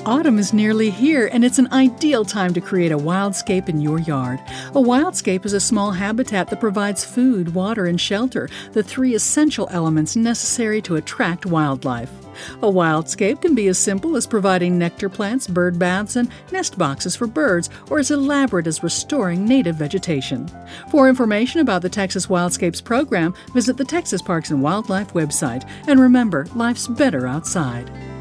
Autumn is nearly here, and it's an ideal time to create a wildscape in your yard. A wildscape is a small habitat that provides food, water, and shelter, the three essential elements necessary to attract wildlife. A wildscape can be as simple as providing nectar plants, bird baths, and nest boxes for birds, or as elaborate as restoring native vegetation. For information about the Texas Wildscapes program, visit the Texas Parks and Wildlife website. And remember, life's better outside.